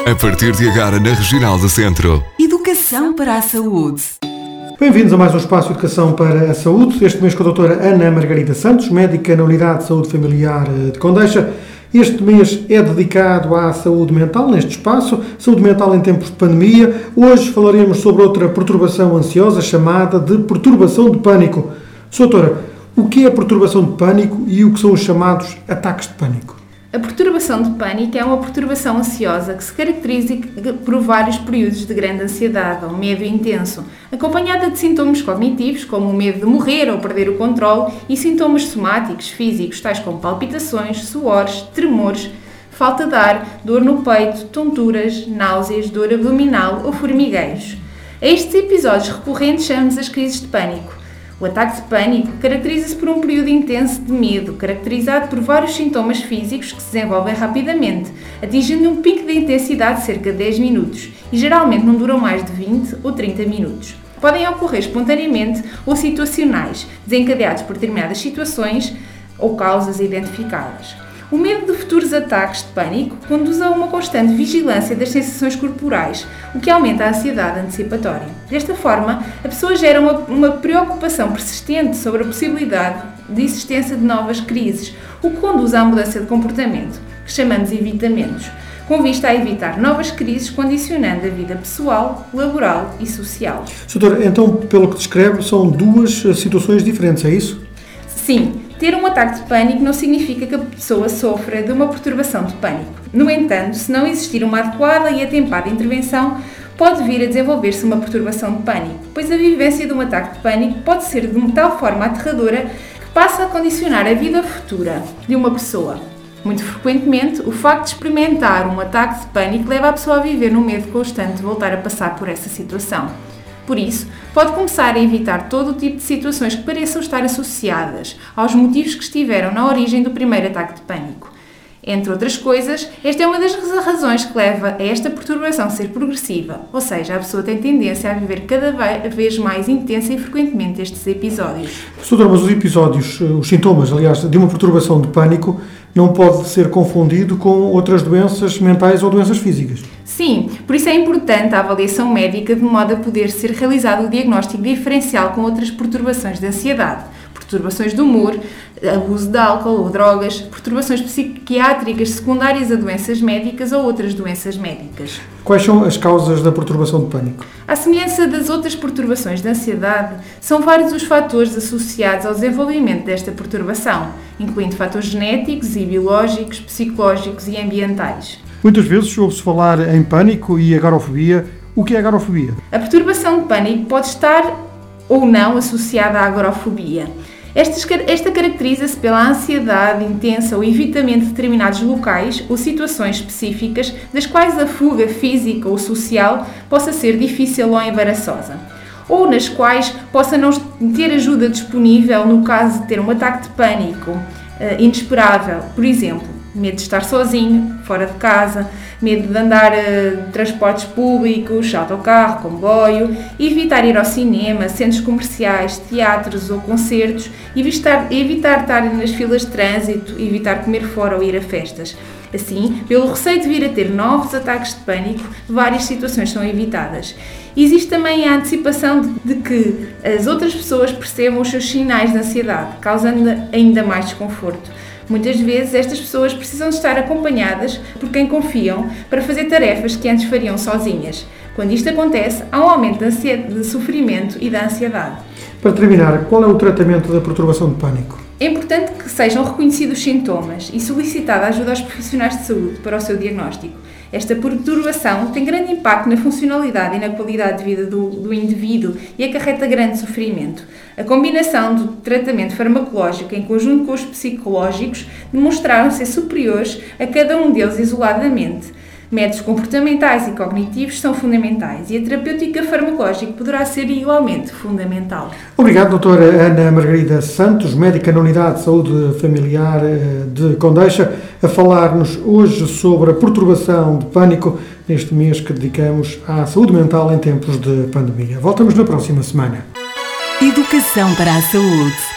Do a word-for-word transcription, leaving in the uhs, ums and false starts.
A partir de agora na Regional do Centro. Educação para a saúde. Bem-vindos a mais um espaço de Educação para a Saúde, este mês com a doutora Ana Margarida Santos, médica na Unidade de Saúde Familiar de Condeixa. Este mês é dedicado à saúde mental, neste espaço, saúde mental em tempos de pandemia. Hoje falaremos sobre outra perturbação ansiosa chamada de perturbação de pânico. Doutora, o que é a perturbação de pânico e o que são os chamados ataques de pânico? A perturbação de pânico é uma perturbação ansiosa que se caracteriza por vários períodos de grande ansiedade ou medo intenso, acompanhada de sintomas cognitivos, como o medo de morrer ou perder o controle, e sintomas somáticos, físicos, tais como palpitações, suores, tremores, falta de ar, dor no peito, tonturas, náuseas, dor abdominal ou formigueiros. A estes episódios recorrentes chamamos as crises de pânico. O ataque de pânico caracteriza-se por um período intenso de medo, caracterizado por vários sintomas físicos que se desenvolvem rapidamente, atingindo um pico de intensidade de cerca de dez minutos e geralmente não duram mais de vinte ou trinta minutos. Podem ocorrer espontaneamente ou situacionais, desencadeados por determinadas situações ou causas identificadas. O medo de futuros ataques de pânico conduz a uma constante vigilância das sensações corporais, o que aumenta a ansiedade antecipatória. Desta forma, a pessoa gera uma, uma preocupação persistente sobre a possibilidade de existência de novas crises, o que conduz à mudança de comportamento, que chamamos de evitamentos, com vista a evitar novas crises, condicionando a vida pessoal, laboral e social. Doutora, então, pelo que descreve, são duas situações diferentes, é isso? Sim. Ter um ataque de pânico não significa que a pessoa sofra de uma perturbação de pânico. No entanto, se não existir uma adequada e atempada intervenção, pode vir a desenvolver-se uma perturbação de pânico, pois a vivência de um ataque de pânico pode ser de tal forma aterradora que passa a condicionar a vida futura de uma pessoa. Muito frequentemente, o facto de experimentar um ataque de pânico leva a pessoa a viver no medo constante de voltar a passar por essa situação. Por isso, pode começar a evitar todo o tipo de situações que pareçam estar associadas aos motivos que estiveram na origem do primeiro ataque de pânico. Entre outras coisas, esta é uma das razões que leva a esta perturbação ser progressiva, ou seja, a pessoa tem tendência a viver cada vez mais intensa e frequentemente estes episódios. Doutora, mas os episódios, os sintomas, aliás, de uma perturbação de pânico não pode ser confundido com outras doenças mentais ou doenças físicas? Sim, por isso é importante a avaliação médica de modo a poder ser realizado o diagnóstico diferencial com outras perturbações de ansiedade, perturbações do humor, abuso de álcool ou drogas, perturbações psiquiátricas secundárias a doenças médicas ou outras doenças médicas. Quais são as causas da perturbação de pânico? À semelhança das outras perturbações de ansiedade, são vários os fatores associados ao desenvolvimento desta perturbação, incluindo fatores genéticos e biológicos, psicológicos e ambientais. Muitas vezes ouve-se falar em pânico e agorafobia. O que é agorafobia? A perturbação de pânico pode estar ou não associada à agorafobia. Esta, esta caracteriza-se pela ansiedade intensa ou evitamento de determinados locais ou situações específicas das quais a fuga física ou social possa ser difícil ou embaraçosa, ou nas quais possa não ter ajuda disponível no caso de ter um ataque de pânico uh, inesperável. Por exemplo, medo de estar sozinho, fora de casa, medo de andar uh, de transportes públicos, autocarro, comboio, evitar ir ao cinema, centros comerciais, teatros ou concertos, evitar, evitar estar nas filas de trânsito, evitar comer fora ou ir a festas. Assim, pelo receio de vir a ter novos ataques de pânico, várias situações são evitadas. Existe também a antecipação de, de que as outras pessoas percebam os seus sinais de ansiedade, causando ainda mais desconforto. Muitas vezes estas pessoas precisam de estar acompanhadas por quem confiam para fazer tarefas que antes fariam sozinhas. Quando isto acontece, há um aumento de, ansiedade, de sofrimento e da ansiedade. Para terminar, qual é o tratamento da perturbação de pânico? É importante que sejam reconhecidos os sintomas e solicitada a ajuda aos profissionais de saúde para o seu diagnóstico. Esta perturbação tem grande impacto na funcionalidade e na qualidade de vida do, do indivíduo e acarreta grande sofrimento. A combinação do tratamento farmacológico em conjunto com os psicológicos demonstraram ser superiores a cada um deles isoladamente. Métodos comportamentais e cognitivos são fundamentais e a terapêutica farmacológica poderá ser igualmente fundamental. Obrigado, doutora Ana Margarida Santos, médica na Unidade de Saúde Familiar de Condeixa, a falar-nos hoje sobre a perturbação de pânico neste mês que dedicamos à saúde mental em tempos de pandemia. Voltamos na próxima semana. Educação para a saúde.